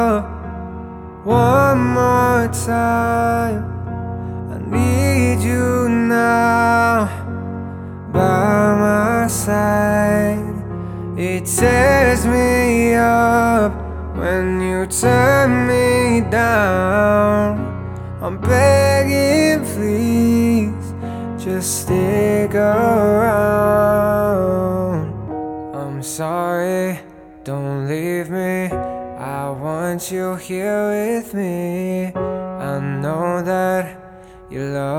One more time, I need you now by my side. It tears me up when you turn me down. I'm begging, please, just stick around. I'm sorry, don't leave me, I want you here with me. I know that you love